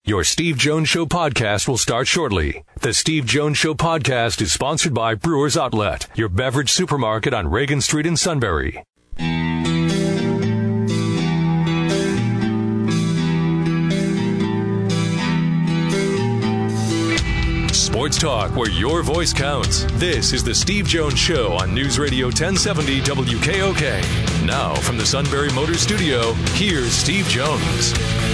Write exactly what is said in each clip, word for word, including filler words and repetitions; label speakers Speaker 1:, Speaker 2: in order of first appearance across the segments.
Speaker 1: Your Steve Jones Show podcast will start shortly. The Steve Jones Show podcast is sponsored by Brewers Outlet, your beverage supermarket on Reagan Street in Sunbury. Sports talk where your voice counts. This is the Steve Jones Show on News Radio ten seventy W K O K. Now from the Sunbury Motor Studio, here's Steve Jones.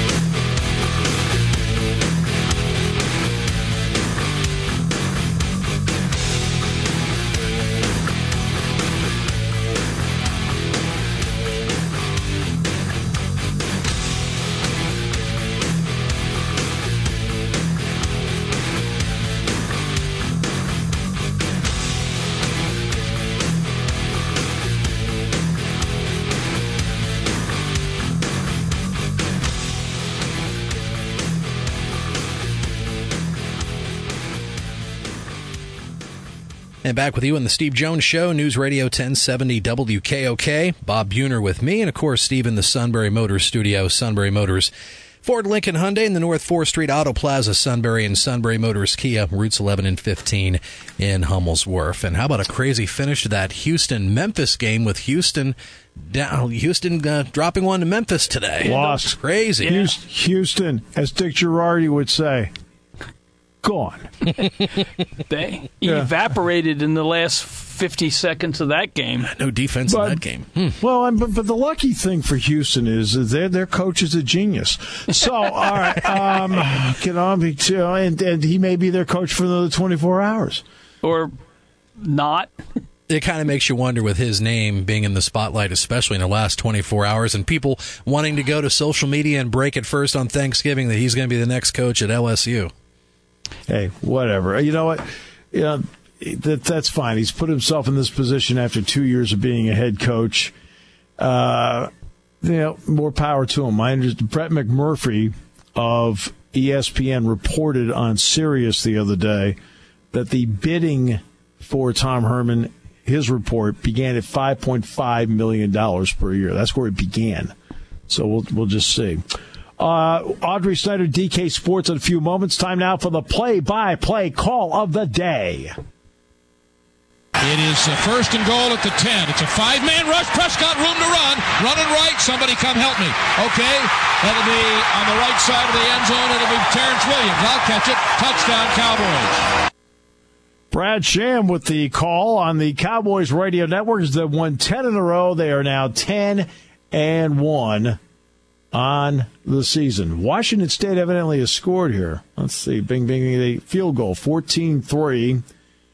Speaker 2: And back with you on the Steve Jones Show, News Radio ten seventy W K O K. Bob Buhner with me, and of course, Steve in the Sunbury Motors Studio. Sunbury Motors, Ford, Lincoln, Hyundai in the North fourth Street Auto Plaza, Sunbury, and Sunbury Motors Kia, routes eleven and fifteen in Hummel's Wharf. And how about a crazy finish to that Houston-Memphis game with Houston down, Houston uh, dropping one to Memphis today.
Speaker 3: Lost.
Speaker 2: Crazy.
Speaker 3: Yeah. Houston, as Dick Girardi would say, gone.
Speaker 4: They
Speaker 3: Yeah.
Speaker 4: evaporated in the last fifty seconds of that game.
Speaker 2: No defense
Speaker 3: But-
Speaker 2: in that game. Hmm.
Speaker 3: Well, and, but, but the lucky thing for Houston is that their their coach is a genius. So, all right, um, get on, me too, and, and he may be their coach for another twenty-four hours.
Speaker 4: Or not.
Speaker 2: It kind of makes you wonder with his name being in the spotlight, especially in the last twenty-four hours, and people wanting to go to social media and break it first on Thanksgiving that he's going to be the next coach at L S U.
Speaker 3: Hey, whatever. You know what? You know, that, that's fine. He's put himself in this position after two years of being a head coach. Uh, you know, more power to him. I understand. Brett McMurphy of E S P N reported on Sirius the other day that the bidding for Tom Herman, his report, began at five point five million dollars per year. That's where it began. So we'll we'll just see. Uh, Audrey Snyder, D K Sports, in a few moments. Time now for the play-by-play call of the day.
Speaker 5: It is uh, first and goal at the ten. It's a five-man rush. Prescott, room to run. Running right. Somebody come help me. Okay. That'll be on the right side of the end zone. It'll be Terrence Williams. I'll catch it. Touchdown, Cowboys.
Speaker 3: Brad Sham with the call on the Cowboys Radio Network. They've won ten in a row. They are now ten and one on the season. Washington State evidently has scored here. Let's see. Bing, bing, a field goal. fourteen three.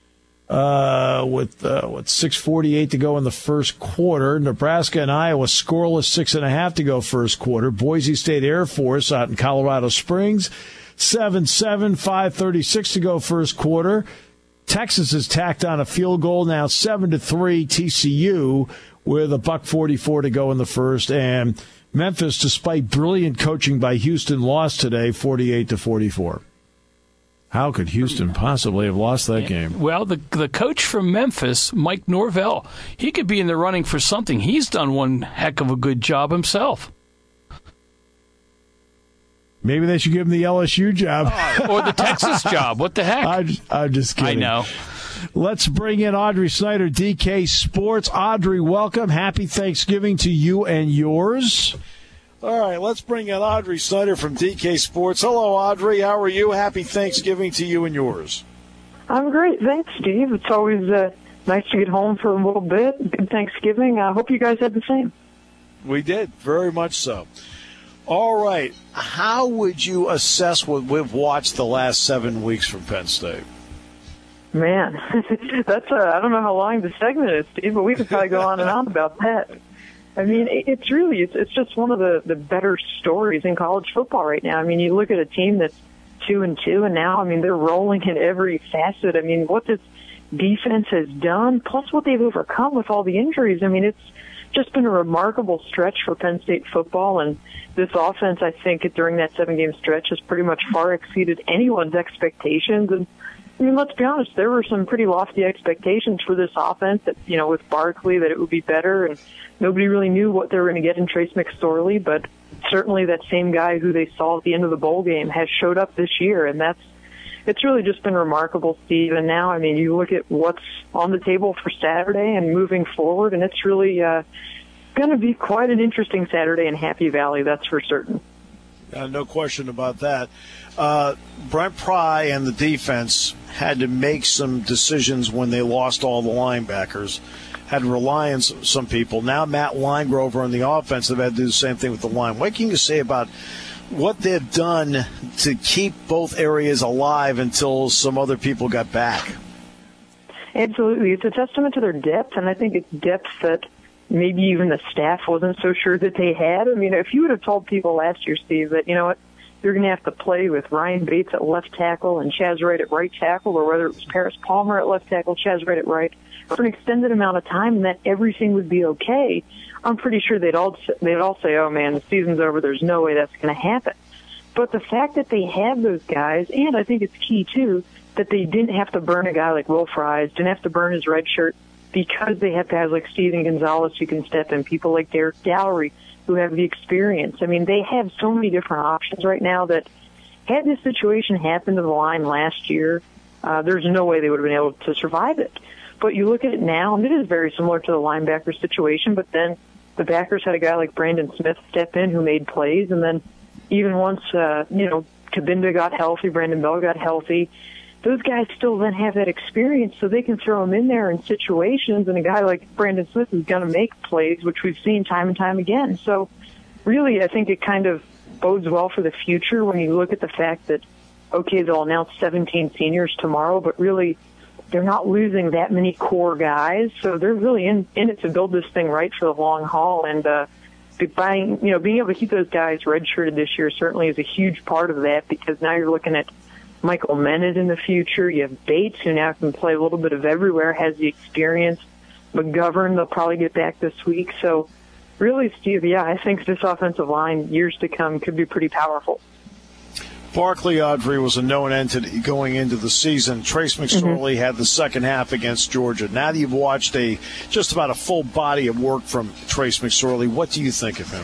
Speaker 3: Uh, with uh, what six forty-eight to go in the first quarter. Nebraska and Iowa scoreless, six and a half to go first quarter. Boise State Air Force out in Colorado Springs, seven seven, five thirty-six to go first quarter. Texas has tacked on a field goal now, seven to three. T C U with a buck forty-four to go in the first, and Memphis, despite brilliant coaching by Houston, lost today, forty-eight to forty-four. How could Houston possibly have lost that game?
Speaker 4: Well, the the coach from Memphis, Mike Norvell, he could be in the running for something. He's done one heck of a good job himself.
Speaker 3: Maybe they should give him the L S U job.
Speaker 4: Oh, or the Texas job. What the heck?
Speaker 3: I'm, I'm just kidding.
Speaker 4: I know.
Speaker 3: Let's bring in Audrey Snyder, D K Sports. Audrey, welcome. Happy Thanksgiving to you and yours. All right, let's bring in Audrey Snyder from D K Sports. Hello, Audrey. How are you? Happy Thanksgiving to you and yours.
Speaker 6: I'm great. Thanks, Steve. It's always uh, nice to get home for a little bit. Good Thanksgiving. I hope you guys had the same.
Speaker 3: We did, very much so. All right, how would you assess what we've watched the last seven weeks from Penn State?
Speaker 6: Man, that's uh, I don't know how long the segment is, Steve, but we could probably go on and on about that. I mean, it's really, it's, it's just one of the, the better stories in college football right now. I mean, you look at a team that's two and two, and now, I mean, they're rolling in every facet. I mean, what this defense has done, plus what they've overcome with all the injuries. I mean, it's just been a remarkable stretch for Penn State football, and this offense, I think, during that seven-game stretch has pretty much far exceeded anyone's expectations. And I mean, let's be honest, there were some pretty lofty expectations for this offense that, you know, with Barkley, that it would be better, and nobody really knew what they were going to get in Trace McSorley, but certainly that same guy who they saw at the end of the bowl game has showed up this year, and that's it's really just been remarkable, Steve. And now, I mean, you look at what's on the table for Saturday and moving forward, and it's really uh, going to be quite an interesting Saturday in Happy Valley, that's for certain.
Speaker 3: Uh, no question about that. Uh, Brent Pry and the defense had to make some decisions when they lost all the linebackers, had to rely on some, some people. Now Matt Linegrover on the offense have had to do the same thing with the line. What can you say about what they've done to keep both areas alive until some other people got back?
Speaker 6: Absolutely. It's a testament to their depth, and I think it's depth that maybe even the staff wasn't so sure that they had. I mean, if you would have told people last year, Steve, that, you know what, you're going to have to play with Ryan Bates at left tackle and Chaz Wright at right tackle, or whether it was Paris Palmer at left tackle, Chaz Wright at right, for an extended amount of time, and that everything would be okay, I'm pretty sure they'd all they'd all say, oh, man, the season's over. There's no way that's going to happen. But the fact that they have those guys, and I think it's key, too, that they didn't have to burn a guy like Will Fries, didn't have to burn his red shirt, because they have guys like Steven Gonzalez who can step in, people like Derek Gallery who have the experience. I mean, they have so many different options right now that had this situation happened to the line last year, uh, there's no way they would have been able to survive it. But you look at it now, and it is very similar to the linebacker situation, but then the backers had a guy like Brandon Smith step in who made plays, and then even once, uh, you know, Kabinda got healthy, Brandon Bell got healthy, those guys still then have that experience, so they can throw them in there in situations, and a guy like Brandon Smith is going to make plays, which we've seen time and time again. So really, I think it kind of bodes well for the future when you look at the fact that, okay, they'll announce seventeen seniors tomorrow, but really they're not losing that many core guys, so they're really in, in it to build this thing right for the long haul. And uh, buying, you know, being able to keep those guys redshirted this year certainly is a huge part of that, because now you're looking at Michael Menet in the future. You have Bates, who now can play a little bit of everywhere, has the experience. McGovern, they'll probably get back this week. So really, Steve, yeah, I think this offensive line, years to come, could be pretty powerful.
Speaker 3: Barclay Audrey was a known entity going into the season. Trace McSorley mm-hmm. had the second half against Georgia. Now that you've watched a just about a full body of work from Trace McSorley, what do you think of him?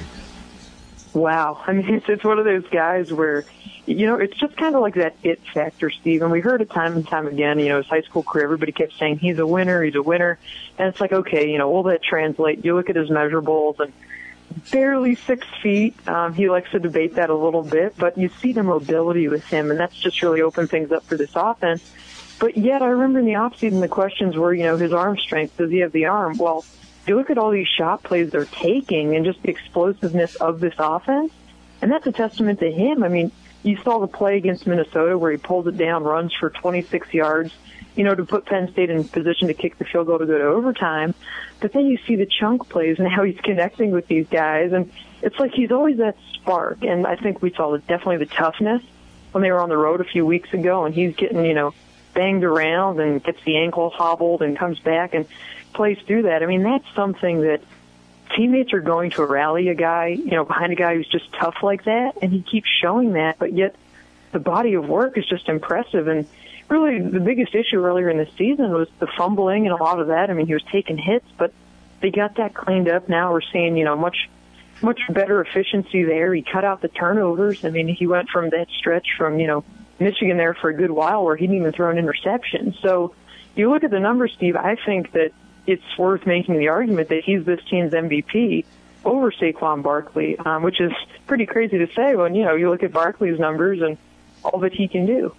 Speaker 6: Wow. I mean, it's, it's one of those guys where, you know, it's just kind of like that it factor, Steve. And we heard it time and time again, you know, his high school career, everybody kept saying he's a winner, he's a winner. And it's like, okay, you know, will that translate? You look at his measurables, and barely six feet. Um, he likes to debate that a little bit, but you see the mobility with him, and that's just really opened things up for this offense. But yet, I remember in the offseason, the questions were, you know, his arm strength. Does he have the arm? Well, you look at all these shot plays they're taking and just the explosiveness of this offense, and that's a testament to him. I mean, you saw the play against Minnesota where he pulls it down, runs for twenty-six yards, you know, to put Penn State in position to kick the field goal to go to overtime. But then you see the chunk plays and how he's connecting with these guys, and it's like he's always that spark. And I think we saw definitely the toughness when they were on the road a few weeks ago, and he's getting, you know, banged around and gets the ankle hobbled and comes back and plays through that. I mean, that's something that teammates are going to rally a guy, you know, behind a guy who's just tough like that, and he keeps showing that, but yet the body of work is just impressive. And really the biggest issue earlier in the season was the fumbling and a lot of that. I mean, he was taking hits, but they got that cleaned up. Now we're seeing, you know, much, much better efficiency there. He cut out the turnovers. I mean, he went from that stretch from, you know, Michigan there for a good while where he didn't even throw an interception. So you look at the numbers, Steve, I think that it's worth making the argument that he's this team's M V P over Saquon Barkley, um, which is pretty crazy to say when, you know, you look at Barkley's numbers and all that he can do.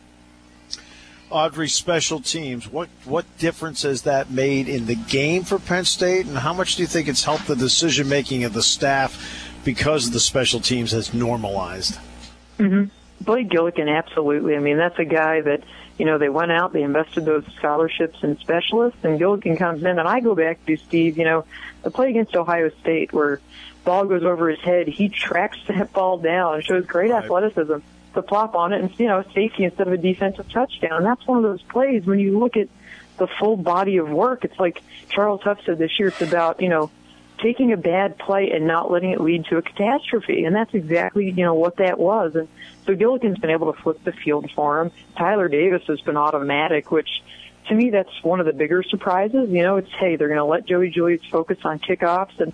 Speaker 3: Audrey, special teams, what what difference has that made in the game for Penn State, and how much do you think it's helped the decision-making of the staff because the special teams has normalized?
Speaker 6: Mm-hmm. Blake Gillikin, absolutely. I mean, that's a guy that, you know, they went out, they invested those scholarships in specialists, and Gillikin comes in, and I go back to, Steve, you know, the play against Ohio State where ball goes over his head, he tracks that ball down, shows great right. athleticism to plop on it, and, you know, safety instead of a defensive touchdown. That's one of those plays when you look at the full body of work. It's like Charles Huff said this year, it's about, you know, taking a bad play and not letting it lead to a catastrophe. And that's exactly, you know, what that was. And so Gillikin's been able to flip the field for him. Tyler Davis has been automatic, which to me, that's one of the bigger surprises. You know, it's, hey, they're going to let Joey Julius focus on kickoffs. And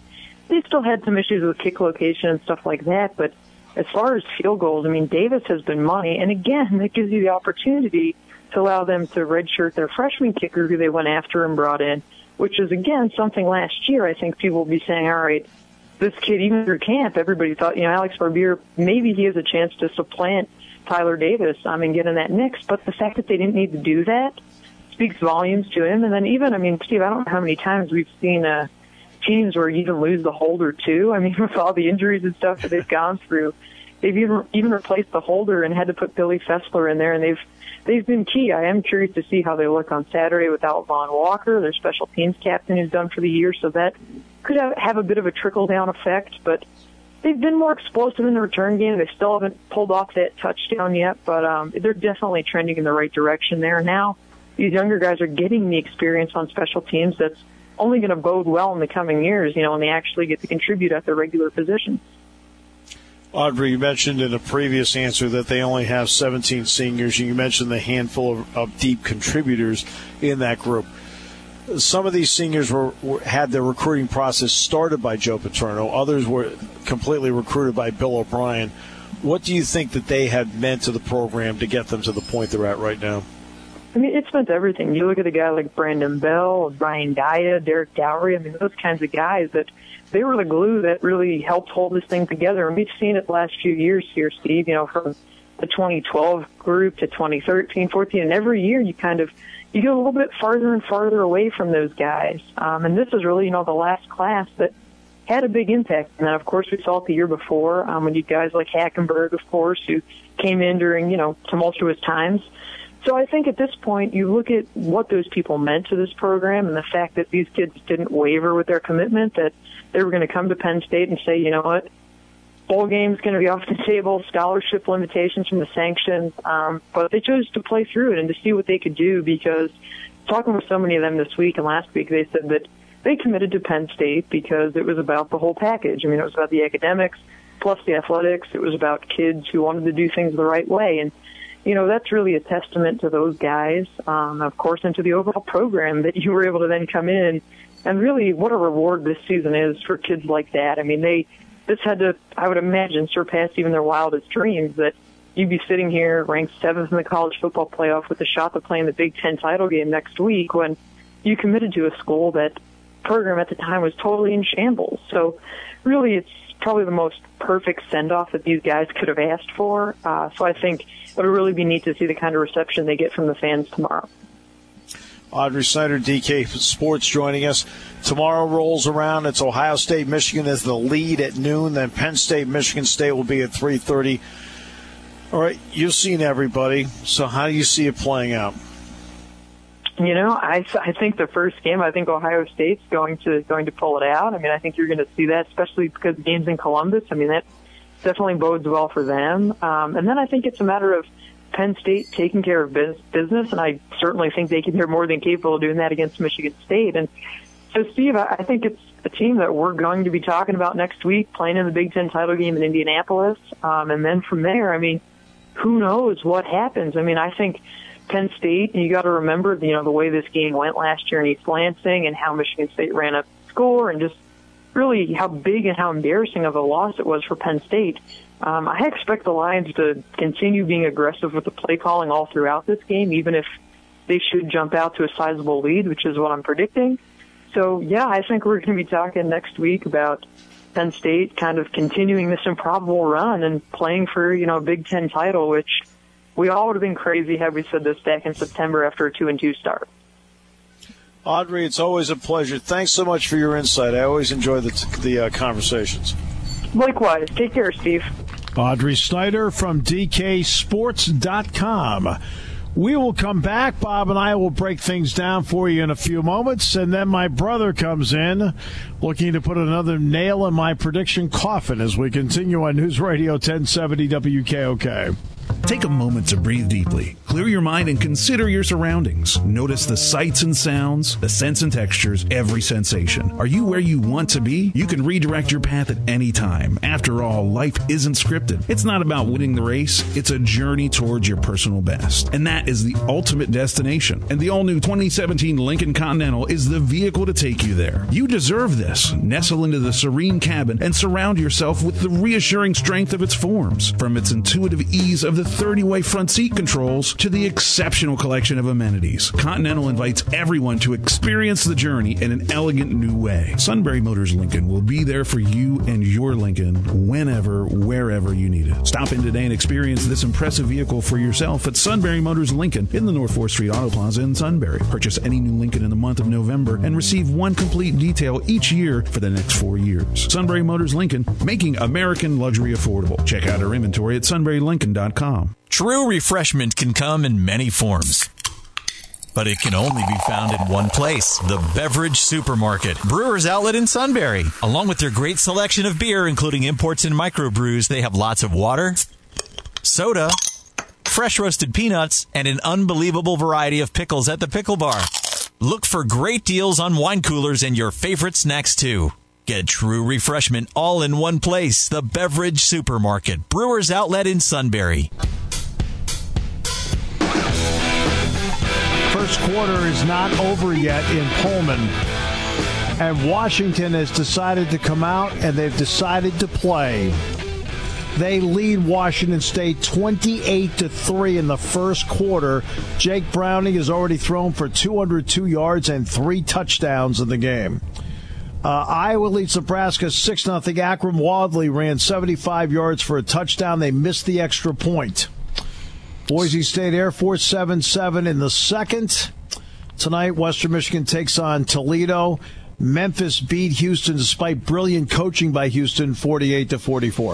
Speaker 6: they still had some issues with kick location and stuff like that. But as far as field goals, I mean, Davis has been money. And again, that gives you the opportunity to allow them to redshirt their freshman kicker who they went after and brought in, which is, again, something last year I think people will be saying, all right, this kid, even through camp, everybody thought, you know, Alex Barbier, maybe he has a chance to supplant Tyler Davis I mean, get in that mix. But the fact that they didn't need to do that speaks volumes to him. And then even, I mean, Steve, I don't know how many times we've seen uh, teams where you even lose the holder, too. I mean, with all the injuries and stuff that they've gone through, they've even, even replaced the holder and had to put Billy Fessler in there, and they've They've been key. I am curious to see how they look on Saturday without Vaughn Walker, their special teams captain who's done for the year, so that could have, have a bit of a trickle-down effect. But they've been more explosive in the return game. They still haven't pulled off that touchdown yet, but um, they're definitely trending in the right direction there. Now these younger guys are getting the experience on special teams that's only going to bode well in the coming years, you know, when they actually get to contribute at their regular positions.
Speaker 3: Audrey, you mentioned in a previous answer that they only have seventeen seniors, and you mentioned the handful of, of deep contributors in that group. Some of these seniors were, were had their recruiting process started by Joe Paterno. Others were completely recruited by Bill O'Brien. What do you think that they had meant to the program to get them to the point they're at right now?
Speaker 6: I mean, it's meant everything. You look at a guy like Brandon Bell, Brian Daya, Derek Dowry, I mean, those kinds of guys that they were the glue that really helped hold this thing together. And we've seen it the last few years here, Steve, you know, from the twenty twelve group to twenty thirteen, fourteen, and every year you kind of, you get a little bit farther and farther away from those guys. Um, and this is really, you know, the last class that had a big impact. And then, of course, we saw it the year before um, when you guys like Hackenberg, of course, who came in during, you know, tumultuous times. So I think at this point, you look at what those people meant to this program and the fact that these kids didn't waver with their commitment, that they were going to come to Penn State and say, you know what, bowl game's going to be off the table, scholarship limitations from the sanctions, um, but they chose to play through it and to see what they could do, because talking with so many of them this week and last week, they said that they committed to Penn State because it was about the whole package. I mean, it was about the academics plus the athletics. It was about kids who wanted to do things the right way. And you know, that's really a testament to those guys, um, of course, and to the overall program that you were able to then come in. And really, what a reward this season is for kids like that. I mean, they this had to, I would imagine, surpass even their wildest dreams, that you'd be sitting here ranked seventh in the college football playoff with a shot to play in the Big Ten title game next week when you committed to a school that program at the time was totally in shambles. So really, it's probably the most perfect send-off that these guys could have asked for. Uh, so I think it'll really be neat to see the kind of reception they get from the fans tomorrow.
Speaker 3: Audrey Snyder, D K Sports, joining us. Tomorrow rolls around. It's Ohio State, Michigan as the lead at noon. Then Penn State, Michigan State will be at three thirty. All right, you've seen everybody. So how do you see it playing out?
Speaker 6: You know, I, I think the first game, I think Ohio State's going to going to pull it out. I mean, I think you're going to see that, especially because the game's in Columbus. I mean, that definitely bodes well for them. Um, and then I think it's a matter of Penn State taking care of business, and I certainly think they can, they're more than capable of doing that against Michigan State. And so, Steve, I think it's a team that we're going to be talking about next week, playing in the Big Ten title game in Indianapolis. Um, and then from there, I mean, who knows what happens? I mean, I think Penn State, you got to remember, you know, the way this game went last year in East Lansing and how Michigan State ran up the score and just really how big and how embarrassing of a loss it was for Penn State. Um, I expect the Lions to continue being aggressive with the play calling all throughout this game, even if they should jump out to a sizable lead, which is what I'm predicting. So, yeah, I think we're going to be talking next week about Penn State kind of continuing this improbable run and playing for, you know, a Big Ten title, which we all would have been crazy had we said this back in September after a two and two start.
Speaker 3: Audrey, it's always a pleasure. Thanks so much for your insight. I always enjoy the, the uh, conversations.
Speaker 6: Likewise. Take care, Steve.
Speaker 3: Audrey Snyder from D K sports dot com. We will come back. Bob and I will break things down for you in a few moments. And then my brother comes in looking to put another nail in my prediction coffin as we continue on News Radio ten seventy W K O K.
Speaker 7: Take a moment to breathe deeply. Clear your mind and consider your surroundings. Notice the sights and sounds, the scents and textures, every sensation. Are you where you want to be? You can redirect your path at any time. After all, life isn't scripted. It's not about winning the race. It's a journey towards your personal best. And that is the ultimate destination. And the all-new twenty seventeen Lincoln Continental is the vehicle to take you there. You deserve this. Nestle into the serene cabin and surround yourself with the reassuring strength of its forms. From its intuitive ease of the thirty-way front seat controls to the exceptional collection of amenities, Continental invites everyone to experience the journey in an elegant new way. Sunbury Motors Lincoln will be there for you and your Lincoln whenever, wherever you need it. Stop in today and experience this impressive vehicle for yourself at Sunbury Motors Lincoln in the North fourth Street Auto Plaza in Sunbury. Purchase any new Lincoln in the month of November and receive one complete detail each year for the next four years. Sunbury Motors Lincoln, making American luxury affordable. Check out our inventory at sunbury lincoln dot com.
Speaker 8: True refreshment can come in many forms, but it can only be found in one place, the Beverage Supermarket, Brewers Outlet in Sunbury. Along with their great selection of beer, including imports and microbrews, they have lots of water, soda, fresh roasted peanuts, and an unbelievable variety of pickles at the pickle bar. Look for great deals on wine coolers and your favorite snacks, too. Get true refreshment all in one place, the Beverage Supermarket, Brewers Outlet in Sunbury.
Speaker 3: First quarter is not over yet in Pullman, and Washington has decided to come out and they've decided to play. They lead Washington State twenty-eight to three in the first quarter. Jake Browning has already thrown for two hundred two yards and three touchdowns in the game. Uh, Iowa leads Nebraska six nothing. Akram Wadley ran seventy-five yards for a touchdown. They missed the extra point. Boise State Air Force seven seven in the second. Tonight, Western Michigan takes on Toledo. Memphis beat Houston despite brilliant coaching by Houston, forty-eight to forty-four.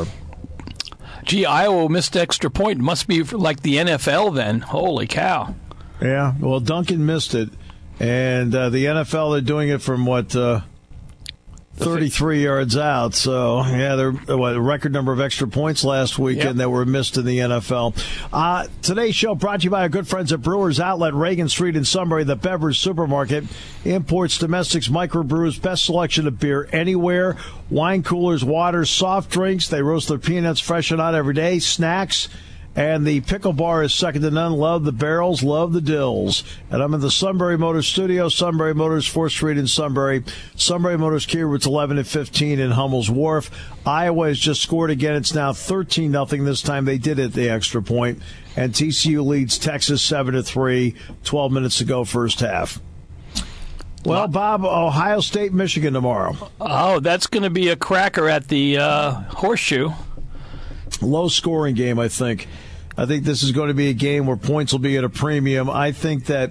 Speaker 4: Gee, Iowa missed extra point. Must be like the N F L then. Holy cow.
Speaker 3: Yeah, well, Duncan missed it. And uh, the N F L, they're doing it from, what, uh, thirty-three yards out. So, yeah, they're what, a record number of extra points last weekend yep. that were missed in the N F L. Uh, today's show brought to you by our good friends at Brewers Outlet, Reagan Street in Sunbury, the Beverage Supermarket. Imports, domestics, microbrews, best selection of beer anywhere. Wine coolers, waters, soft drinks. They roast their peanuts fresh and hot every day. Snacks. And the pickle bar is second to none. Love the barrels, love the dills. And I'm in the Sunbury Motors studio. Sunbury Motors, fourth Street in Sunbury. Sunbury Motors Kia routes eleven and fifteen in Hummel's Wharf. Iowa has just scored again. It's now thirteen nothing. This time they did it the extra point. And T C U leads Texas seven to three. twelve minutes to go, first half. Well, Bob, Ohio State, Michigan tomorrow.
Speaker 4: Oh, that's going to be a cracker at the uh, Horseshoe.
Speaker 3: Low-scoring game, I think. I think this is going to be a game where points will be at a premium. I think that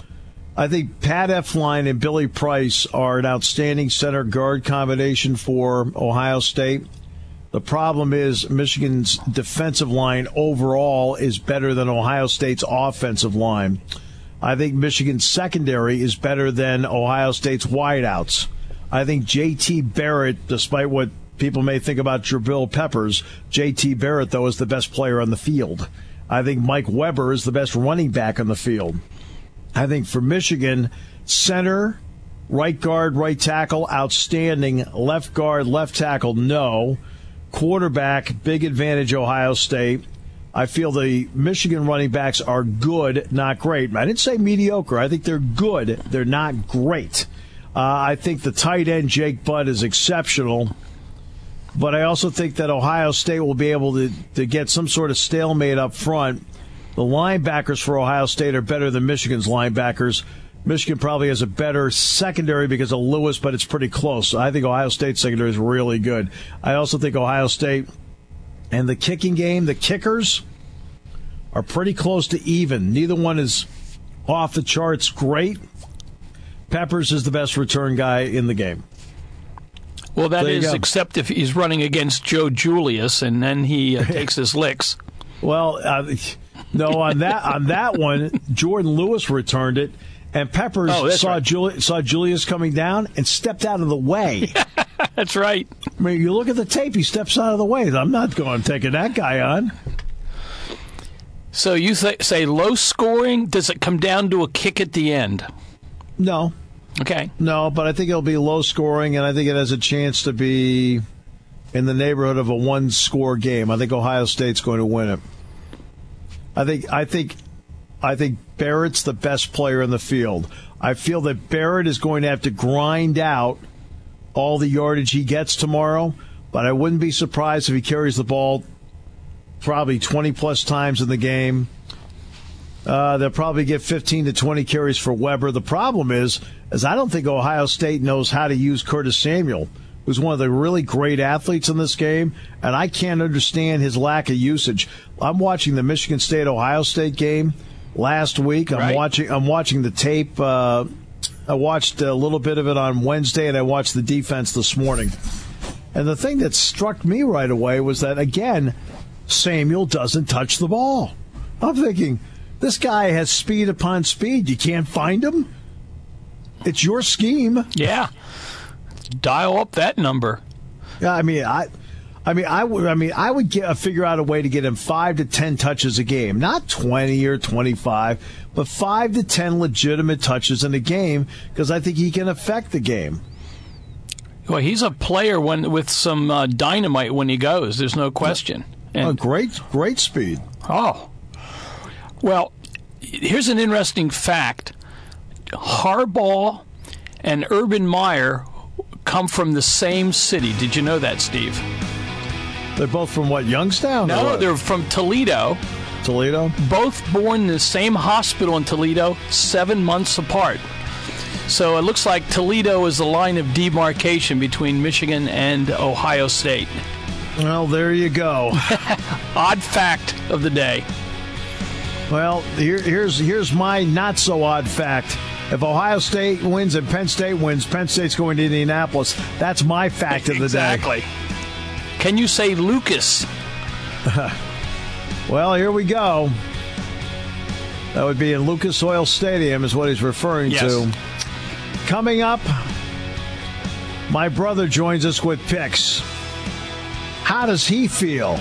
Speaker 3: I think Pat Elflein and Billy Price are an outstanding center guard combination for Ohio State. The problem is Michigan's defensive line overall is better than Ohio State's offensive line. I think Michigan's secondary is better than Ohio State's wideouts. I think J T Barrett, despite what people may think about Jabril Peppers, J T Barrett, though, is the best player on the field. I think Mike Weber is the best running back on the field. I think for Michigan, center, right guard, right tackle, outstanding. Left guard, left tackle, no. Quarterback, big advantage Ohio State. I feel the Michigan running backs are good, not great. I didn't say mediocre. I think they're good. They're not great. Uh, I think the tight end, Jake Butt, is exceptional. But I also think that Ohio State will be able to, to get some sort of stalemate up front. The linebackers for Ohio State are better than Michigan's linebackers. Michigan probably has a better secondary because of Lewis, but it's pretty close. I think Ohio State's secondary is really good. I also think Ohio State and the kicking game, the kickers, are pretty close to even. Neither one is off the charts great. Peppers is the best return guy in the game.
Speaker 4: Well, that is, except if he's running against Joe Julius, and then he uh, takes his licks.
Speaker 3: Well, uh, no, on that on that one, Jordan Lewis returned it, and Peppers
Speaker 4: oh,
Speaker 3: saw,
Speaker 4: right.
Speaker 3: Juli- saw Julius coming down and stepped out of the way.
Speaker 4: That's right.
Speaker 3: I mean, you look at the tape, he steps out of the way. I'm not going taking that guy on.
Speaker 4: So you th- say low scoring. Does it come down to a kick at the end?
Speaker 3: No.
Speaker 4: Okay.
Speaker 3: No, but I think it'll be low scoring, and I think it has a chance to be in the neighborhood of a one-score game. I think Ohio State's going to win it. I think I think I think Barrett's the best player in the field. I feel that Barrett is going to have to grind out all the yardage he gets tomorrow, but I wouldn't be surprised if he carries the ball probably twenty-plus times in the game. Uh, they'll probably get fifteen to twenty carries for Weber. The problem is, is I don't think Ohio State knows how to use Curtis Samuel, who's one of the really great athletes in this game, and I can't understand his lack of usage. I'm watching the Michigan State-Ohio State game last week. I'm
Speaker 4: right.
Speaker 3: watching I'm watching the tape. Uh, I watched a little bit of it on Wednesday, and I watched the defense this morning. And the thing that struck me right away was that, again, Samuel doesn't touch the ball. I'm thinking, this guy has speed upon speed. You can't find him? It's your scheme.
Speaker 4: Yeah. Dial up that number.
Speaker 3: Yeah, I mean, I, I mean, I would, I mean, I would get, uh, figure out a way to get him five to ten touches a game, not twenty or twenty-five, but five to ten legitimate touches in a game because I think he can affect the game.
Speaker 4: Well, he's a player when with some uh, dynamite when he goes. There's no question. And,
Speaker 3: oh, great, great speed.
Speaker 4: Oh, well, here's an interesting fact: Harbaugh and Urban Meyer come from the same city. Did you know that, Steve?
Speaker 3: They're both from what, Youngstown?
Speaker 4: No, they're from Toledo.
Speaker 3: Toledo?
Speaker 4: Both born in the same hospital in Toledo, seven months apart. So it looks like Toledo is the line of demarcation between Michigan and Ohio State.
Speaker 3: Well, there you go.
Speaker 4: Odd fact of the day.
Speaker 3: Well, here, here's here's my not so odd fact. If Ohio State wins and Penn State wins, Penn State's going to Indianapolis. That's my fact of the
Speaker 4: exactly.
Speaker 3: day.
Speaker 4: Exactly. Can you say Lucas?
Speaker 3: Well, here we go. That would be in Lucas Oil Stadium is what he's referring
Speaker 4: yes.
Speaker 3: to. Coming up, my brother joins us with picks. How does he feel?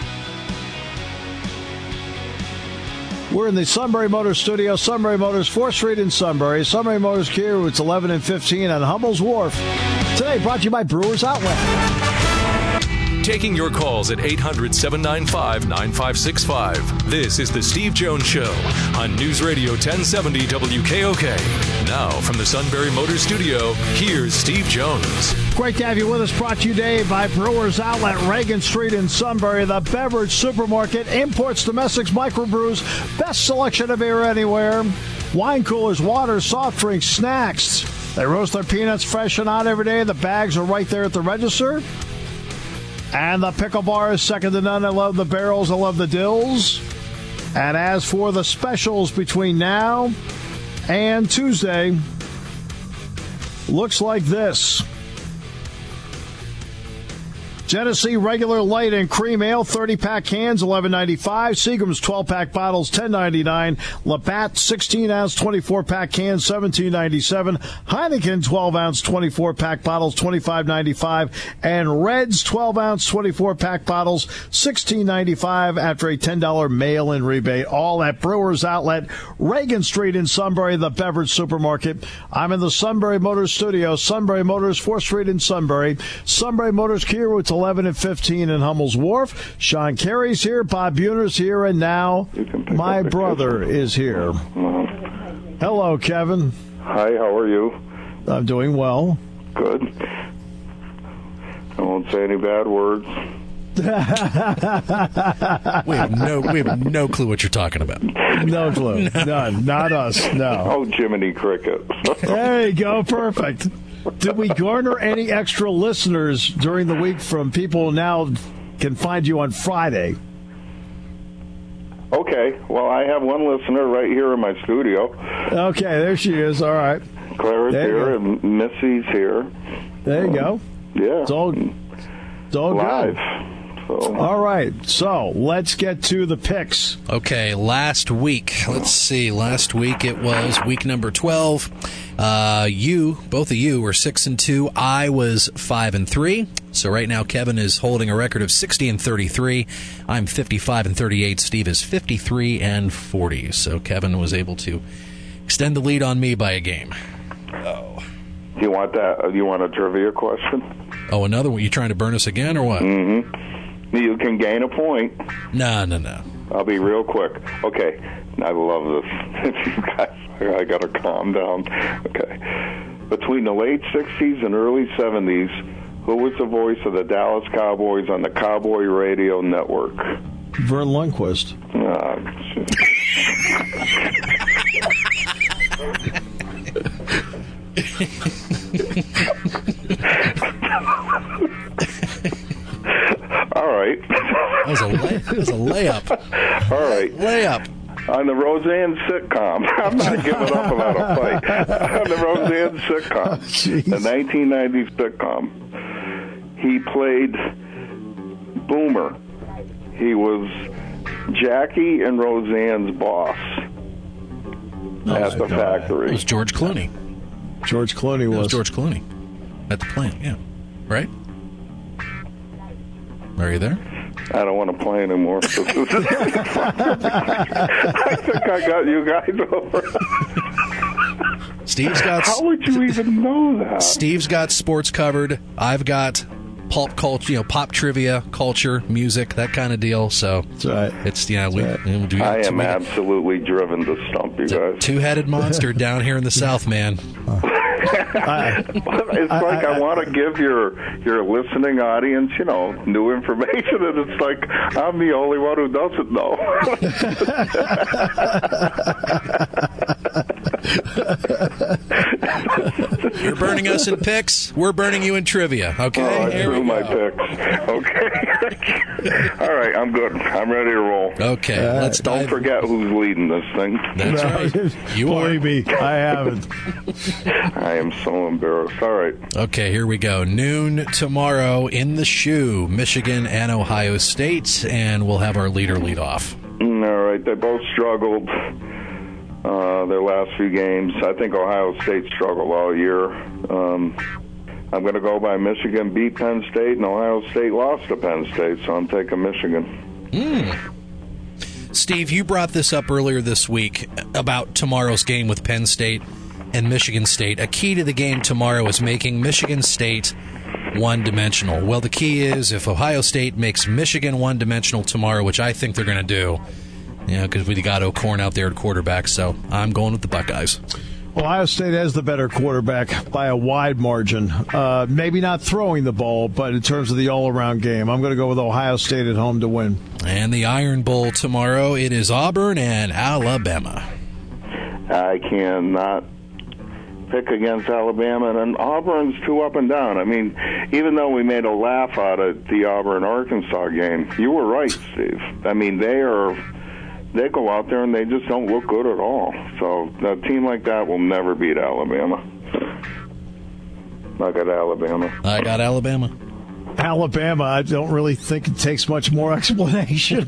Speaker 3: We're in the Sunbury Motors studio. Sunbury Motors, fourth Street in Sunbury. Sunbury Motors Kia, it's eleven and fifteen on Hummel's Wharf. Today brought to you by Brewers Outlet.
Speaker 1: Taking your calls at eight hundred, seven nine five, nine five six five. This is the Steve Jones Show on News Radio ten seventy W K O K. Now from the Sunbury Motors studio, here's Steve Jones.
Speaker 3: Great to have you with us. Brought to you today by Brewers Outlet, Reagan Street in Sunbury, the beverage supermarket, imports, domestics, microbrews, best selection of beer anywhere, wine coolers, water, soft drinks, snacks. They roast their peanuts fresh and hot every day. The bags are right there at the register. And the pickle bar is second to none. I love the barrels. I love the dills. And as for the specials between now and Tuesday, looks like this. Genesee regular light and cream ale, thirty-pack cans, eleven ninety-five. Seagram's twelve-pack bottles, ten ninety-nine. Labatt sixteen-ounce, twenty-four-pack cans, seventeen ninety-seven. Heineken twelve-ounce, twenty-four-pack bottles, twenty-five ninety-five. And Red's twelve-ounce, twenty-four-pack bottles, sixteen ninety-five after a ten dollars mail-in rebate. All at Brewers Outlet, Reagan Street in Sunbury, the beverage supermarket. I'm in the Sunbury Motors studio. Sunbury Motors, fourth Street in Sunbury. Sunbury Motors Kia, it's eleven and fifteen in Hummel's Wharf. Sean Carey's here. Bob Buhner's here. And now my brother is here.
Speaker 9: Uh-huh.
Speaker 3: Hello, Kevin.
Speaker 9: Hi, how are you?
Speaker 3: I'm doing well.
Speaker 9: Good. I won't say any bad words.
Speaker 2: we have no we have no clue what you're talking about.
Speaker 3: No clue. No. None. Not us. No.
Speaker 9: Oh, Jiminy Cricket.
Speaker 3: There you go. Perfect. Did we garner any extra listeners during the week from people who now can find you on Friday?
Speaker 9: Okay. Well, I have one listener right here in my studio.
Speaker 3: Okay, there she is. All right.
Speaker 9: Clara's here and Missy's here.
Speaker 3: There you go.
Speaker 9: Yeah.
Speaker 3: It's all, it's all
Speaker 9: live.
Speaker 3: Good.
Speaker 9: So.
Speaker 3: All right, so let's get to the picks.
Speaker 2: Okay, last week, let's see, last week it was week number twelve. Uh, you, both of you, were six and two. I was five and three. So right now, Kevin is holding a record of sixty and thirty-three. I'm fifty-five and thirty-eight. Steve is fifty-three and forty. So Kevin was able to extend the lead on me by a game. Oh,
Speaker 9: you want that? You want a trivia question?
Speaker 2: Oh, another one? You trying to burn us again, or what?
Speaker 9: Mm-hmm. You can gain a point.
Speaker 2: No, no, no.
Speaker 9: I'll be real quick. Okay, I love this. You guys, I got to calm down. Okay. Between the late sixties and early seventies, who was the voice of the Dallas Cowboys on the Cowboy Radio Network?
Speaker 3: Vern Lundquist.
Speaker 9: Uh, All right.
Speaker 2: That was a, lay- that was a layup.
Speaker 9: All right.
Speaker 2: Layup.
Speaker 9: On the Roseanne sitcom. I'm not giving up about a fight. On the Roseanne sitcom.
Speaker 3: Jeez.
Speaker 9: The nineteen nineties sitcom. He played Boomer. He was Jackie and Roseanne's boss
Speaker 3: Oh,
Speaker 9: at the
Speaker 3: God.
Speaker 9: factory.
Speaker 2: It was George Clooney.
Speaker 3: George Clooney
Speaker 2: It
Speaker 3: was.
Speaker 2: was George Clooney at the plant, yeah. Right? Are you there?
Speaker 9: I don't want to play anymore. I think I got you guys over.
Speaker 2: Steve's got
Speaker 9: How would you even know that?
Speaker 2: Steve's got sports covered. I've got pulp culture, you know, pop trivia, culture, music, that kind of deal. So
Speaker 3: That's right.
Speaker 2: it's yeah, we,
Speaker 3: That's
Speaker 2: we do.
Speaker 9: I
Speaker 2: so
Speaker 9: am
Speaker 2: we-
Speaker 9: absolutely driven to stump you
Speaker 2: it's a
Speaker 9: guys.
Speaker 2: two-headed monster down here in the South, man.
Speaker 3: I,
Speaker 9: It's like I, I want to give your your listening audience, you know, new information, and it's like I'm the only one who doesn't know.
Speaker 2: You're burning us in picks. We're burning you in trivia. Okay.
Speaker 9: Oh, I
Speaker 2: Here
Speaker 9: threw
Speaker 2: we
Speaker 9: my
Speaker 2: go.
Speaker 9: picks. Okay. All right, I'm good. I'm ready to roll.
Speaker 2: Okay. let's
Speaker 9: Don't
Speaker 2: dive.
Speaker 9: forget who's leading this thing.
Speaker 2: That's right. You are.
Speaker 3: Believe me, I haven't.
Speaker 9: I am so embarrassed. All right.
Speaker 2: Okay, here we go. Noon tomorrow in the shoe, Michigan and Ohio State, and we'll have our leader lead off.
Speaker 9: Mm, All right. They both struggled uh, their last few games. I think Ohio State struggled all year. Um, I'm going to go by Michigan beat Penn State, and Ohio State lost to Penn State, so I'm taking Michigan.
Speaker 2: Mm. Steve, you brought this up earlier this week about tomorrow's game with Penn State and Michigan State. A key to the game tomorrow is making Michigan State one-dimensional. Well, the key is if Ohio State makes Michigan one-dimensional tomorrow, which I think they're going to do, you know, because we got O'Korn out there at quarterback, so I'm going with the Buckeyes.
Speaker 3: Ohio State has the better quarterback by a wide margin. Uh, maybe not throwing the ball, but in terms of the all-around game, I'm going to go with Ohio State at home to win.
Speaker 2: And the Iron Bowl tomorrow, it is Auburn and Alabama.
Speaker 9: I cannot pick against Alabama, and Auburn's too up and down. I mean, even though we made a laugh out of the Auburn-Arkansas game, you were right, Steve. I mean, they are... They go out there and they just don't look good at all. So a team like that will never beat Alabama. I got Alabama.
Speaker 2: I got Alabama.
Speaker 3: Alabama, I don't really think it takes much more explanation.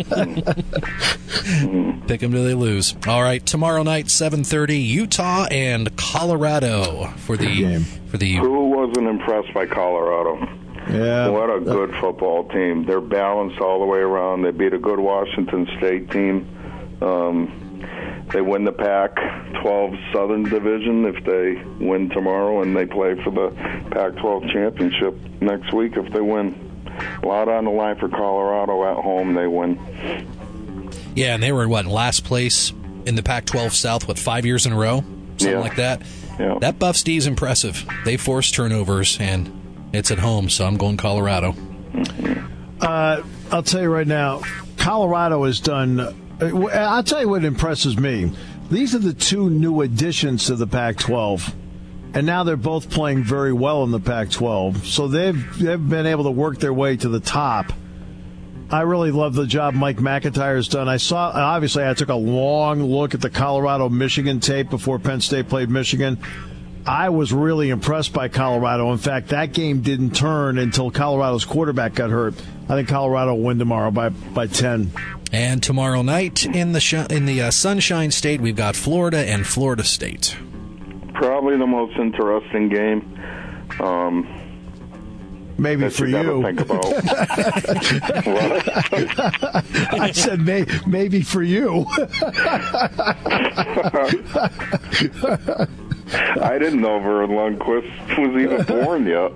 Speaker 2: Pick them till they lose. All right, tomorrow night, seven thirty, Utah and Colorado for the
Speaker 3: game.
Speaker 2: for the.
Speaker 9: Who wasn't impressed by Colorado?
Speaker 3: Yeah,
Speaker 9: What a good football team. They're balanced all the way around. They beat a good Washington State team. Um, they win the Pac twelve Southern Division if they win tomorrow, and they play for the Pac twelve championship next week if they win. A lot on the line for Colorado at home. They win.
Speaker 2: Yeah, and they were in what, last place in the Pac twelve South, what, five years in a row? Something
Speaker 9: Yeah.
Speaker 2: like that.
Speaker 9: Yeah.
Speaker 2: That Buff Steve's impressive. They force turnovers, and it's at home, so I'm going Colorado.
Speaker 3: Uh, I'll tell you right now, Colorado has done. I'll tell you what impresses me. These are the two new additions to the Pac twelve, and now they're both playing very well in the Pac twelve. So they've they've been able to work their way to the top. I really love the job Mike McIntyre has done. I saw, obviously, I took a long look at the Colorado-Michigan tape before Penn State played Michigan. I was really impressed by Colorado. In fact, that game didn't turn until Colorado's quarterback got hurt. I think Colorado will win tomorrow by, by ten.
Speaker 2: And tomorrow night in the sh- in the uh, Sunshine State, we've got Florida and Florida State.
Speaker 9: probably the most interesting game. Um,
Speaker 3: Maybe for
Speaker 9: you.
Speaker 3: you.
Speaker 9: Think about.
Speaker 3: I said may, maybe for you.
Speaker 9: I didn't know Vern Lundquist was even born yet.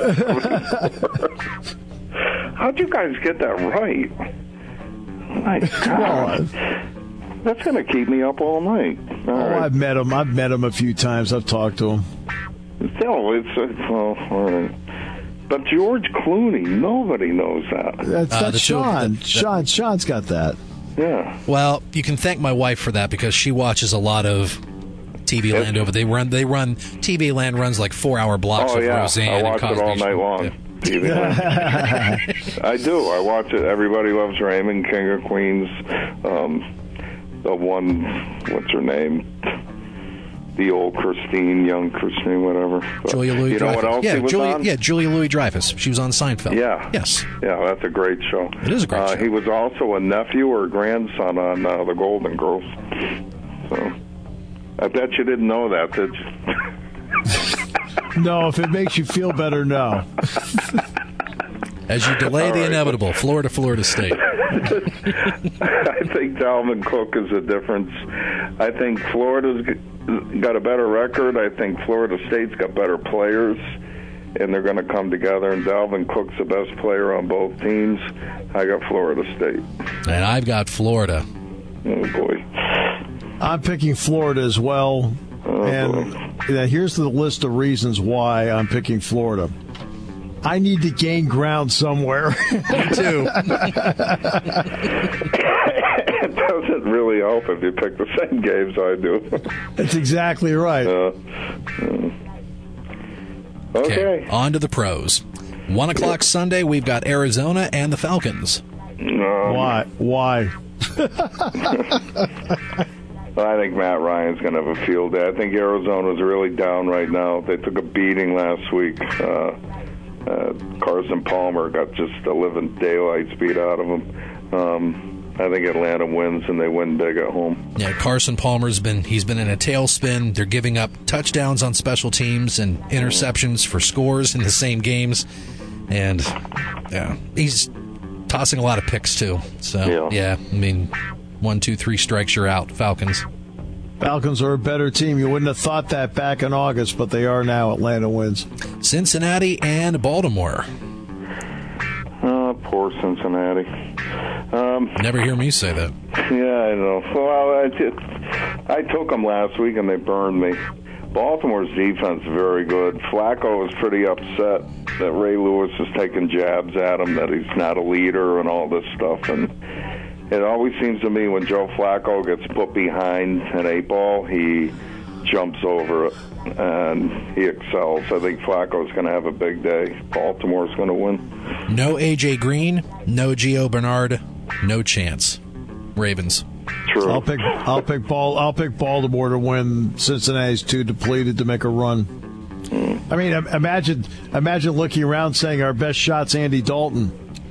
Speaker 9: How'd you guys get that right? My God. That's going to keep me up all night. All
Speaker 3: oh,
Speaker 9: right.
Speaker 3: I've met him. I've met him a few times. I've talked to him.
Speaker 9: Still, it's, it's well, all right. But George Clooney, nobody knows that.
Speaker 3: That's,
Speaker 2: Uh,
Speaker 3: that's
Speaker 2: the two-
Speaker 3: Sean.
Speaker 2: the- the-
Speaker 3: Sean. Sean's got that.
Speaker 9: Yeah.
Speaker 2: Well, you can thank my wife for that because she watches a lot of T V Land over. They run. They run. T V Land runs like four-hour blocks
Speaker 9: Oh,
Speaker 2: of
Speaker 9: yeah.
Speaker 2: Roseanne
Speaker 9: I
Speaker 2: and
Speaker 9: watch
Speaker 2: Cosby
Speaker 9: it all
Speaker 2: Show.
Speaker 9: night long.
Speaker 2: Yeah.
Speaker 9: T V Land. I do. I watch it. Everybody Loves Raymond, King of Queens. Um, the one, what's her name? The old Christine, young Christine, whatever. But
Speaker 2: Julia Louis
Speaker 9: You know
Speaker 2: Dreyfus.
Speaker 9: what else
Speaker 2: yeah,
Speaker 9: he was
Speaker 2: Julia,
Speaker 9: on?
Speaker 2: yeah, Julia Louis Dreyfus. She was on Seinfeld.
Speaker 9: Yeah.
Speaker 2: Yes.
Speaker 9: Yeah, that's a great show.
Speaker 2: It is a great
Speaker 9: uh,
Speaker 2: show.
Speaker 9: He was also a nephew or grandson on uh, The Golden Girls. So, I bet you didn't know that, did you?
Speaker 3: No, if it makes you feel better, no.
Speaker 2: As you delay
Speaker 9: All
Speaker 2: the
Speaker 9: right.
Speaker 2: inevitable, Florida, Florida State.
Speaker 9: I think Dalvin Cook is a difference. I think Florida's g- got a better record. I think Florida State's got better players, and they're going to come together. And Dalvin Cook's the best player on both teams. I got Florida State.
Speaker 2: And I've got Florida.
Speaker 9: Oh, boy.
Speaker 3: I'm picking Florida as well.
Speaker 9: Oh,
Speaker 3: and
Speaker 9: boy.
Speaker 3: yeah, here's the list of reasons why I'm picking Florida. I need to gain ground somewhere.
Speaker 2: Me too.
Speaker 9: It doesn't really help if you pick the same games I do.
Speaker 3: That's exactly right.
Speaker 9: Uh, uh, okay.
Speaker 2: On to the pros. One o'clock Sunday, we've got Arizona and the Falcons.
Speaker 9: Um,
Speaker 3: Why? Why?
Speaker 9: I think Matt Ryan's going to have a field day. I think Arizona's really down right now. They took a beating last week. Uh, uh, Carson Palmer got just the living daylights beat out of him. Um, I think Atlanta wins, and they win big at home.
Speaker 2: Yeah, Carson Palmer's been he's been in a tailspin. They're giving up touchdowns on special teams and interceptions for scores in the same games, and yeah, he's tossing a lot of picks too. So
Speaker 9: Yeah.
Speaker 2: yeah, I mean, one, two, three strikes, you're out. Falcons.
Speaker 3: Falcons are a better team. You wouldn't have thought that back in August, but they are now. Atlanta wins.
Speaker 2: Cincinnati and Baltimore.
Speaker 9: Oh, poor Cincinnati. Um,
Speaker 2: Never hear me say that.
Speaker 9: Yeah, I know. Well, I, just, I took them last week, and they burned me. Baltimore's defense is very good. Flacco was pretty upset that Ray Lewis is taking jabs at him, that he's not a leader and all this stuff. And it always seems to me when Joe Flacco gets put behind an eight ball, he jumps over it, and he excels. I think Flacco's going to have a big day. Baltimore's going to win.
Speaker 2: No A J Green, no Gio Bernard, no chance. Ravens.
Speaker 9: True.
Speaker 3: I'll pick. I'll pick. Ball. I'll pick Baltimore to win. Cincinnati's too depleted to make a run. I mean, im- imagine, imagine looking around saying our best shot's Andy Dalton.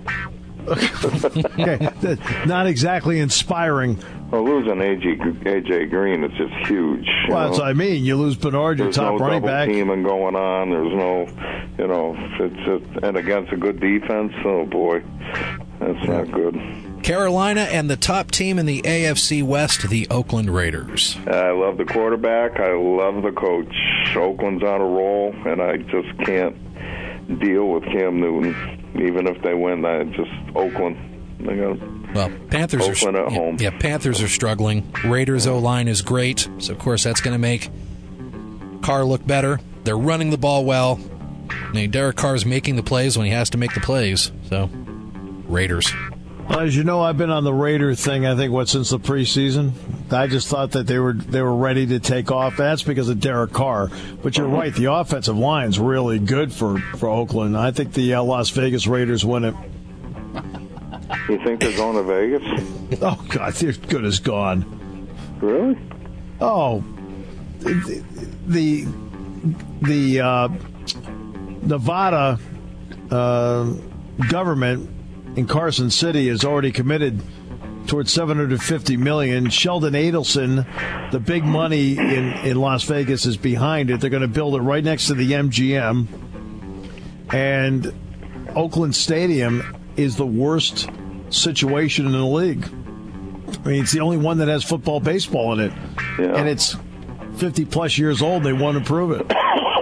Speaker 3: Okay, that's not exactly inspiring.
Speaker 9: Well, losing A J, A J Green is just huge. you
Speaker 3: Well, that's
Speaker 9: know?
Speaker 3: what I mean. You lose Bernard, your
Speaker 9: There's
Speaker 3: top
Speaker 9: no
Speaker 3: running
Speaker 9: double
Speaker 3: back.
Speaker 9: teaming going on. There's no, you know, it's just, and against a good defense. Oh boy, that's not good.
Speaker 2: Carolina and the top team in the A F C West, the Oakland Raiders.
Speaker 9: I love the quarterback. I love the coach. Oakland's on a roll, and I just can't deal with Cam Newton. Even if they win, I just Oakland. They got
Speaker 2: Well, Panthers
Speaker 9: Oakland
Speaker 2: are
Speaker 9: at
Speaker 2: yeah,
Speaker 9: home.
Speaker 2: Yeah, Panthers are struggling. Raiders O-line is great, so of course that's going to make Carr look better. They're running the ball well. I mean, Derek Carr's making the plays when he has to make the plays. So, Raiders.
Speaker 3: Well, as you know, I've been on the Raider thing. I think what since the preseason. I just thought that they were they were ready to take off. That's because of Derek Carr. But you're right. The offensive line's really good for, for Oakland. I think the uh, Las Vegas Raiders win it.
Speaker 9: You think they're going to Vegas?
Speaker 3: Oh God, they're good as gone.
Speaker 9: Really?
Speaker 3: Oh, the the uh, Nevada uh, government in Carson City has already committed towards seven hundred fifty million dollars. Sheldon Adelson, the big money in, in Las Vegas, is behind it. They're going to build it right next to the M G M. And Oakland Stadium is the worst situation in the league. I mean, it's the only one that has football, baseball in it.
Speaker 9: Yeah.
Speaker 3: And it's fifty-plus years old. They want to prove it.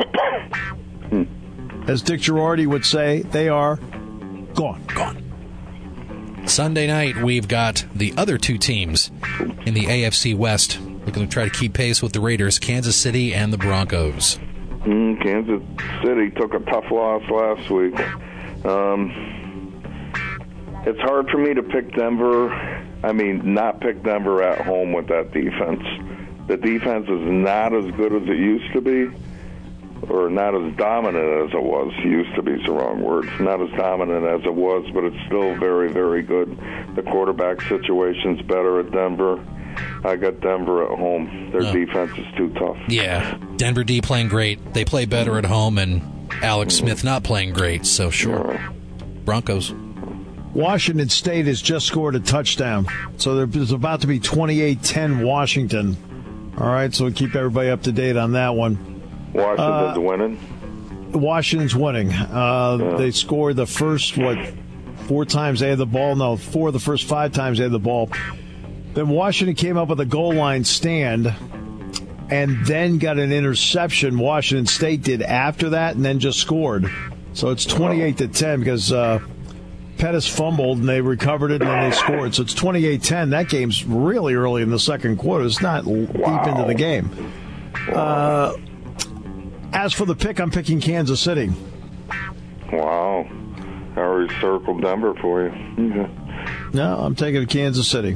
Speaker 3: As Dick Girardi would say, they are gone.
Speaker 2: Gone. Sunday night, we've got the other two teams in the A F C West looking to try to keep pace with the Raiders, Kansas City and the Broncos.
Speaker 9: Mm, Kansas City took a tough loss last week. Um, it's hard for me to pick Denver. I mean, not pick Denver at home with that defense. The defense is not as good as it used to be, or not as dominant as it was. Used to be is the wrong word. It's not as dominant as it was, but it's still very, very good. The quarterback situation's better at Denver. I got Denver at home. Their oh. defense is too tough.
Speaker 2: Yeah, Denver D playing great. They play better at home, and Alex mm-hmm. Smith not playing great, so sure. Right. Broncos.
Speaker 3: Washington State has just scored a touchdown, so there's about to be twenty-eight ten Washington. All right, so we'll keep everybody up to date on that one.
Speaker 9: Washington's
Speaker 3: uh,
Speaker 9: winning?
Speaker 3: Washington's winning. Uh, yeah. They scored the first, what, four times they had the ball? No, four of the first five times they had the ball. Then Washington came up with a goal line stand and then got an interception. Washington State did after that and then just scored. So it's twenty-eight to ten because uh, Pettis fumbled and they recovered it and then they scored. So it's twenty-eight ten. That game's really early in the second quarter. It's not wow. deep into the game. Uh, as for the pick, I'm picking Kansas City.
Speaker 9: Wow. I already circled Denver for you. Okay.
Speaker 3: No, I'm taking Kansas City.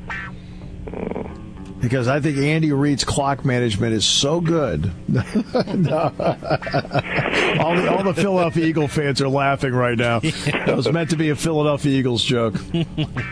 Speaker 3: Because I think Andy Reid's clock management is so good. no. all, the, all the Philadelphia Eagle fans are laughing right now. It was meant to be a Philadelphia Eagles joke.
Speaker 9: Hey,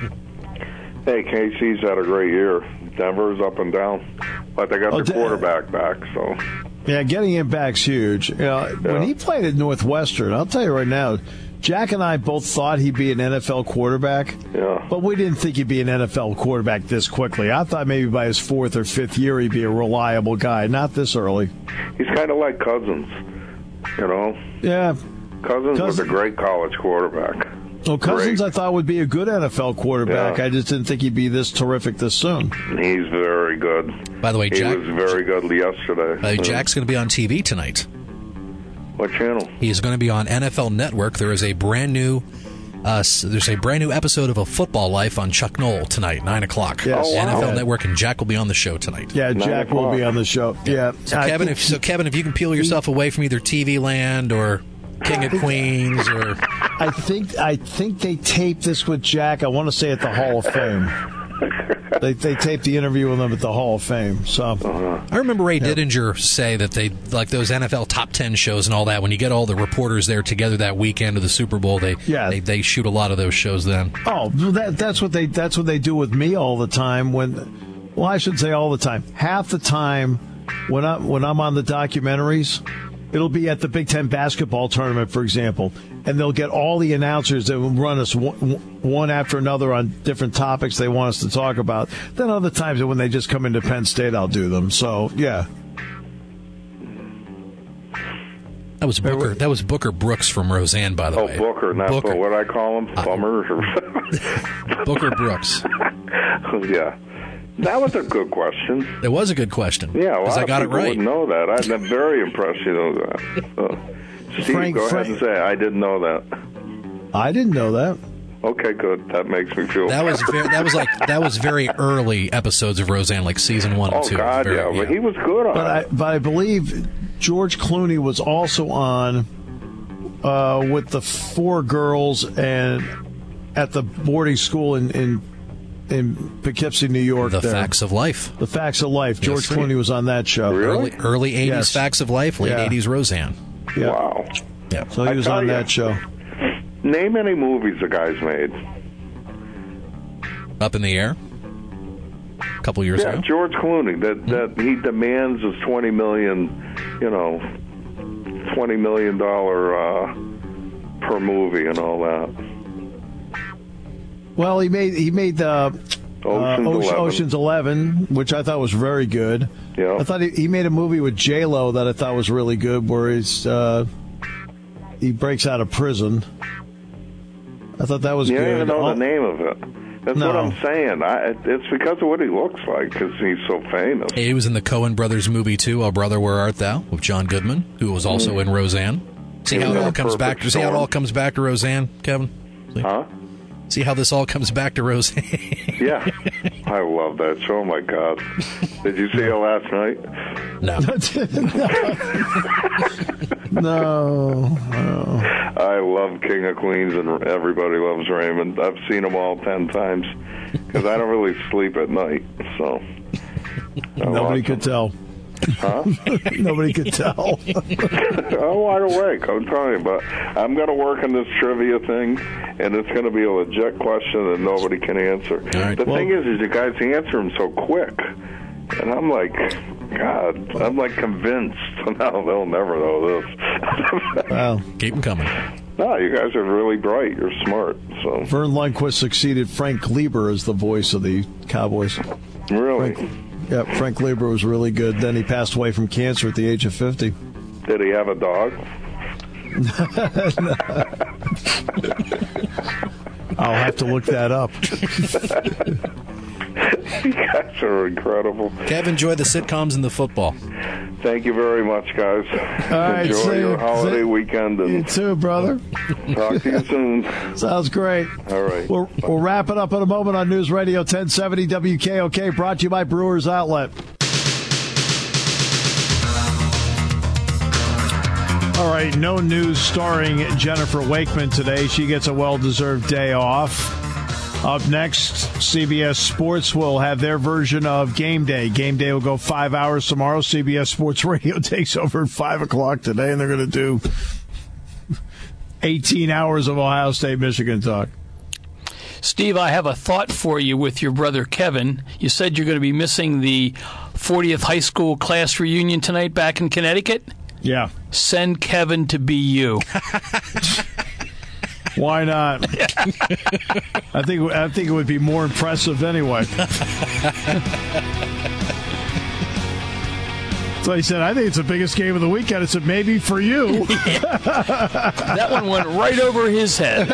Speaker 9: K C's had a great year. Denver's up and down. But they got oh, their quarterback back, so.
Speaker 3: Yeah, getting him back's huge. You know, yeah. When he played at Northwestern, I'll tell you right now, Jack and I both thought he'd be an N F L quarterback,
Speaker 9: yeah.
Speaker 3: but we didn't think he'd be an N F L quarterback this quickly. I thought maybe by his fourth or fifth year he'd be a reliable guy, not this early.
Speaker 9: He's kind of like Cousins, you know?
Speaker 3: Yeah.
Speaker 9: Cousins, Cousins was a great college quarterback.
Speaker 3: Well, Cousins
Speaker 9: great.
Speaker 3: I thought would be a good N F L quarterback.
Speaker 9: Yeah.
Speaker 3: I just didn't think he'd be this terrific this soon.
Speaker 9: He's very good.
Speaker 2: By the way, Jack,
Speaker 9: he was very good yesterday.
Speaker 2: By the way, Jack's going to be on T V tonight.
Speaker 9: What channel?
Speaker 2: He's going to be on N F L Network. There is a brand new, uh, there's a brand new episode of A Football Life on Chuck Knoll tonight, nine o'clock.
Speaker 3: Yes.
Speaker 9: Oh, wow.
Speaker 2: N F L Network, and Jack will be on the show tonight.
Speaker 3: Yeah, Jack will be on the show. Yeah.
Speaker 2: So Kevin, if, so Kevin, if you can peel yourself away from either T V Land or King of Queens, or
Speaker 3: I think I think they taped this with Jack. I want to say at the Hall of Fame. They they taped the interview with him at the Hall of Fame. So
Speaker 9: uh-huh.
Speaker 2: I remember Ray yeah. Didinger say that they like those N F L top ten shows and all that. When you get all the reporters there together that weekend of the Super Bowl, they
Speaker 3: yeah.
Speaker 2: they, they shoot a lot of those shows then.
Speaker 3: Oh, that that's what they that's what they do with me all the time. When well, I should say all the time. Half the time when I when I'm on the documentaries, it'll be at the Big Ten basketball tournament, for example, and they'll get all the announcers that will run us one, one after another on different topics they want us to talk about. Then other times when they just come into Penn State, I'll do them. So, yeah.
Speaker 2: That was Booker. That was Booker Brooks from Roseanne, by the
Speaker 9: oh,
Speaker 2: way.
Speaker 9: Oh, Booker, not
Speaker 2: Booker.
Speaker 9: what I call him, Bummer.
Speaker 2: Uh, Booker Brooks.
Speaker 9: Yeah. That was a good question.
Speaker 2: It was a good question.
Speaker 9: Yeah, well,
Speaker 2: I got it right.
Speaker 9: Wouldn't know that. I'm very impressed you know that. So, Steve,
Speaker 3: Frank,
Speaker 9: go
Speaker 3: Frank,
Speaker 9: ahead and say I didn't know that.
Speaker 3: I didn't know that.
Speaker 9: Okay, good. That makes me feel.
Speaker 2: That was very, that was like that was very early episodes of Roseanne, like season one and
Speaker 9: oh,
Speaker 2: two.
Speaker 9: Oh God,
Speaker 2: very,
Speaker 9: yeah,
Speaker 2: yeah,
Speaker 9: but he was good on
Speaker 3: but
Speaker 9: it.
Speaker 3: I, but I believe George Clooney was also on uh, with the four girls and at the boarding school in. in in Poughkeepsie, New York.
Speaker 2: The
Speaker 3: there.
Speaker 2: Facts of Life.
Speaker 3: The Facts of Life. George
Speaker 2: yes,
Speaker 3: Clooney was on that show.
Speaker 9: Really?
Speaker 2: Early, early eighties
Speaker 3: yes.
Speaker 2: Facts of Life, late
Speaker 3: yeah.
Speaker 2: eighties Roseanne.
Speaker 3: Yeah.
Speaker 9: Wow.
Speaker 2: Yeah.
Speaker 3: So he was on
Speaker 9: you,
Speaker 3: that show.
Speaker 9: Name any movies the guy's made.
Speaker 2: Up in the Air? A couple years
Speaker 9: yeah,
Speaker 2: ago.
Speaker 9: George Clooney. That that he demands his twenty million, you know, twenty million dollar uh, per movie and all that.
Speaker 3: Well, he made he made the
Speaker 9: Ocean's,
Speaker 3: uh, Ocean,
Speaker 9: eleven.
Speaker 3: Ocean's Eleven, which I thought was very good.
Speaker 9: Yeah.
Speaker 3: I thought he, he made a movie with J Lo that I thought was really good, where he's uh, he breaks out of prison. I thought that was
Speaker 9: you
Speaker 3: good.
Speaker 9: You don't even know
Speaker 3: oh,
Speaker 9: the name of it. That's
Speaker 3: no.
Speaker 9: what I'm saying. I, it's because of what he looks like, because he's so famous.
Speaker 2: He was in the Coen Brothers movie, too, Oh Brother, Where Art Thou, with John Goodman, who was also mm. in Roseanne. See how it all comes back to, see how it all comes back to Roseanne, Kevin? See?
Speaker 9: Huh?
Speaker 2: See how this all comes back to Roseanne?
Speaker 9: Yeah. I love that show. Oh, my God. Did you see it last night?
Speaker 2: No.
Speaker 3: no. no.
Speaker 9: I love King of Queens and Everybody Loves Raymond. I've seen them all ten times because I don't really sleep at night. So
Speaker 3: Nobody could tell.
Speaker 9: Huh?
Speaker 3: Nobody could tell.
Speaker 9: I'm wide awake, I'm telling you. But I'm going to work on this trivia thing, and it's going to be a legit question that nobody can answer.
Speaker 2: Right.
Speaker 9: The
Speaker 3: Well,
Speaker 9: thing is, is you guys answer them so quick. And I'm like, God, I'm like convinced. No, they'll never know this.
Speaker 3: Wow.
Speaker 2: Keep them coming.
Speaker 9: No, you guys are really bright. You're smart. So
Speaker 3: Vern Lundquist succeeded Frank Lieber as the voice of the Cowboys.
Speaker 9: Really?
Speaker 3: Frank, yeah, Frank Lieber was really good. Then he passed away from cancer at the age of fifty.
Speaker 9: Did he have a dog?
Speaker 3: I'll have to look that up.
Speaker 9: You guys are incredible.
Speaker 2: Kev, enjoy the sitcoms and the football.
Speaker 9: Thank you very much, guys.
Speaker 3: All right,
Speaker 9: Enjoy
Speaker 3: see
Speaker 9: your
Speaker 3: you.
Speaker 9: holiday
Speaker 3: See-
Speaker 9: weekend. And
Speaker 3: You too, brother.
Speaker 9: talk to you soon.
Speaker 3: Sounds great.
Speaker 9: All right.
Speaker 3: We'll, we'll wrap it up in a moment on News Radio ten seventy W K O K, brought to you by Brewers Outlet. All right, no news starring Jennifer Wakeman today. She gets a well-deserved day off. Up next, C B S Sports will have their version of Game Day. Game Day will go five hours tomorrow. C B S Sports Radio takes over at five o'clock today, and they're going to do eighteen hours of Ohio State, Michigan talk.
Speaker 4: Steve, I have a thought for you with your brother Kevin. You said you're going to be missing the fortieth high school class reunion tonight back in Connecticut.
Speaker 3: Yeah.
Speaker 4: Send Kevin to be you.
Speaker 3: Why not? I think I think it would be more impressive anyway. So he said, I think it's the biggest game of the weekend. I said, maybe for you.
Speaker 4: That one went right over his head.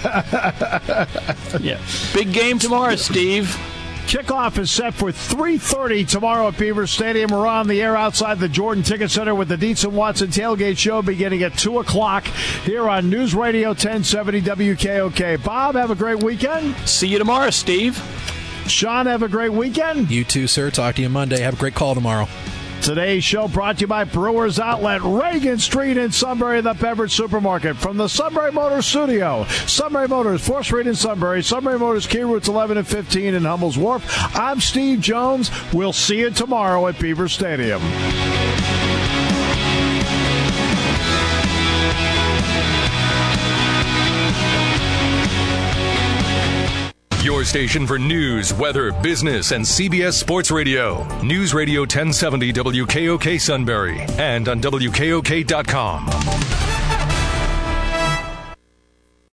Speaker 4: Yeah. Big game tomorrow, Steve.
Speaker 3: Kickoff is set for three thirty tomorrow at Beaver Stadium. We're on the air outside the Jordan Ticket Center with the Dietz and Watson Tailgate Show beginning at two o'clock here on News Radio ten seventy W K O K. Bob, have a great weekend.
Speaker 4: See you tomorrow, Steve.
Speaker 3: Sean, have a great weekend.
Speaker 2: You too, sir. Talk to you Monday. Have a great call tomorrow.
Speaker 3: Today's show brought to you by Brewers Outlet, Reagan Street in Sunbury, the Beverage Supermarket. From the Sunbury Motors Studio, Sunbury Motors, fourth Street in Sunbury, Sunbury Motors, Key Routes eleven and fifteen in Hummel's Wharf. I'm Steve Jones. We'll see you tomorrow at Beaver Stadium.
Speaker 1: Your station for news, weather, business, and C B S Sports Radio. News Radio ten seventy W K O K Sunbury and on W K O K dot com.